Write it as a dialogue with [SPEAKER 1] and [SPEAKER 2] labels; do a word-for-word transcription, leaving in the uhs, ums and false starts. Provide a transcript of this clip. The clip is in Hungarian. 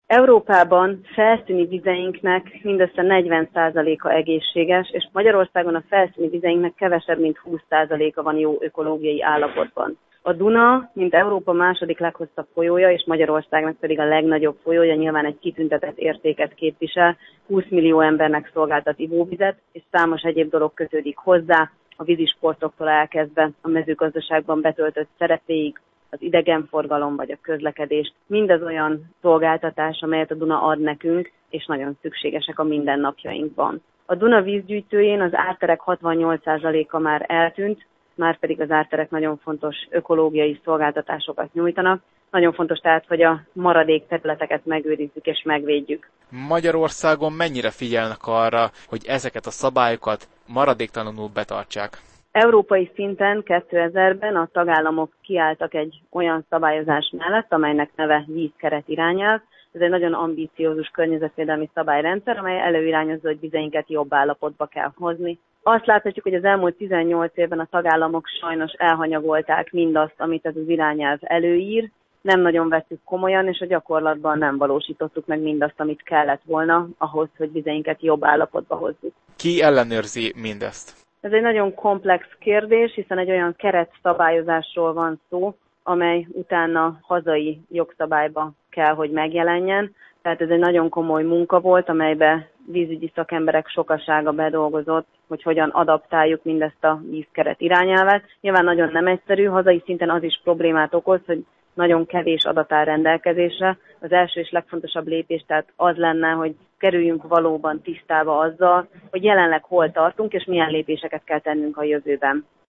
[SPEAKER 1] Európában felszíni vizeinknek mindössze negyven százaléka egészséges, és Magyarországon a felszíni vizeinknek kevesebb, mint húsz százaléka van jó ökológiai állapotban. A Duna, mint Európa második leghosszabb folyója, és Magyarországnak pedig a legnagyobb folyója, nyilván egy kitüntetett értéket képvisel, húsz millió embernek szolgáltat ivóvizet, és számos egyéb dolog kötődik hozzá, a vízisportoktól elkezdve a mezőgazdaságban betöltött szerepéig, az idegenforgalom vagy a közlekedés, mindaz olyan szolgáltatás, amelyet a Duna ad nekünk, és nagyon szükségesek a mindennapjainkban. A Duna vízgyűjtőjén az árterek hatvannyolc százaléka már eltűnt, már pedig az árterek nagyon fontos ökológiai szolgáltatásokat nyújtanak. Nagyon fontos tehát, hogy a maradék területeket megőrizzük és megvédjük.
[SPEAKER 2] Magyarországon mennyire figyelnek arra, hogy ezeket a szabályokat maradéktalanul betartsák?
[SPEAKER 1] Európai szinten kétezerben a tagállamok kiálltak egy olyan szabályozás mellett, amelynek neve vízkeret irányelv. Ez egy nagyon ambiciózus környezetvédelmi szabályrendszer, amely előirányozza, hogy vizeinket jobb állapotba kell hozni. Azt láthatjuk, hogy az elmúlt tizennyolc évben a tagállamok sajnos elhanyagolták mindazt, amit ez az irányelv előír. Nem nagyon vettük komolyan, és a gyakorlatban nem valósítottuk meg mindazt, amit kellett volna ahhoz, hogy vizeinket jobb állapotba hozzuk.
[SPEAKER 2] Ki ellenőrzi mindezt?
[SPEAKER 1] Ez egy nagyon komplex kérdés, hiszen egy olyan keretszabályozásról van szó, amely utána hazai jogszabályba kell, hogy megjelenjen. Tehát ez egy nagyon komoly munka volt, amelybe vízügyi szakemberek sokasága bedolgozott, hogy hogyan adaptáljuk mindezt a vízkeret irányelvet. Nyilván nagyon nem egyszerű, hazai szinten az is problémát okoz, hogy nagyon kevés adat áll rendelkezésre. Az első és legfontosabb lépés tehát az lenne, hogy kerüljünk valóban tisztába azzal, hogy jelenleg hol tartunk, és milyen lépéseket kell tennünk a jövőben.